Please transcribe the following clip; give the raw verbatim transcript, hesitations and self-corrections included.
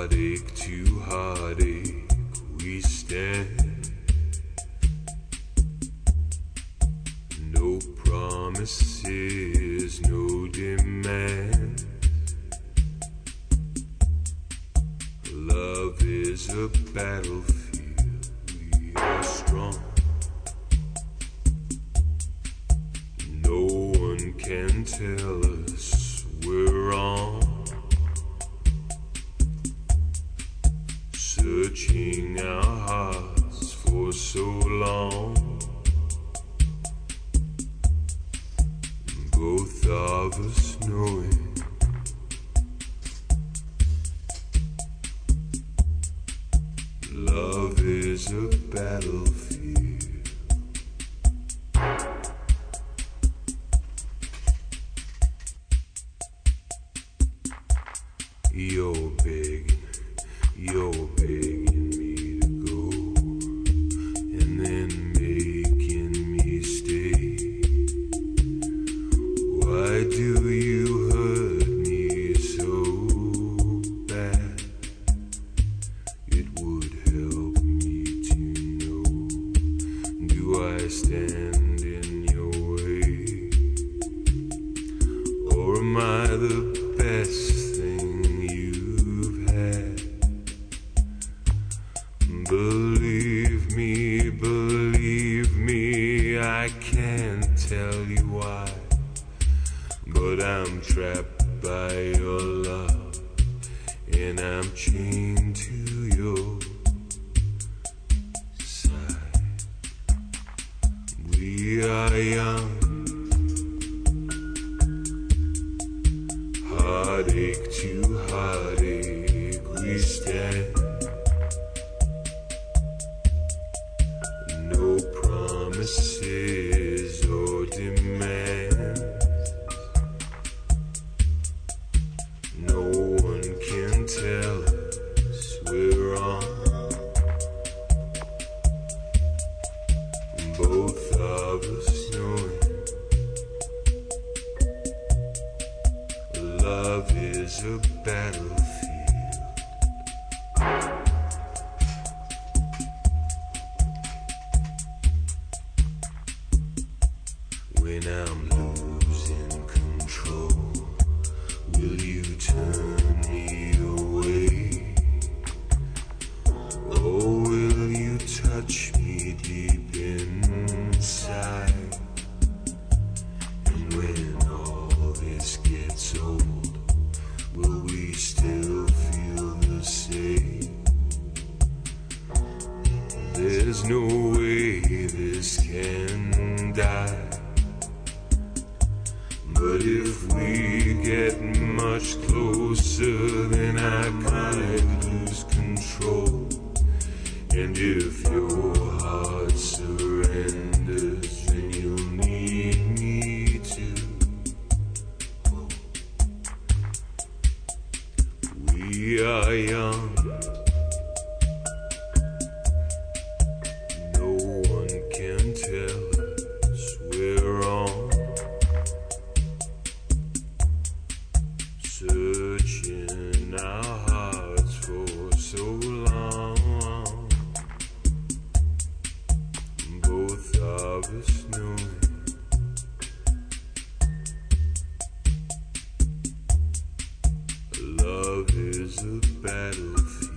Heartache to heartache we stand. No promises, no demand. Love is a battlefield, we are strong. No one can tell us we're wrong. Searching our hearts for so long, both of us knowing love is a battlefield. You're begging, you're begging me to go, and then making me stay. Why do you hurt me so bad? It would help me to know. Do I stand in your way? Or am I the best thing you've had? Believe me, believe me, I can't tell you why, but I'm trapped by your love, and I'm chained to your side. We are young, heartache to heartache we stand. No promises or demands. No one can tell us we're wrong. Both of us knowing love is a battlefield. When I'm losing control, will you turn me away? Or will you touch me deep inside? And when all this gets old, will we still feel the same? There's no way this can die. But if we get much closer, then I might lose control. And if your heart surrenders, then you'll need me too. We are young, no one can tell us we're wrong. Searching our hearts for so long, both of us knowing love is a battlefield.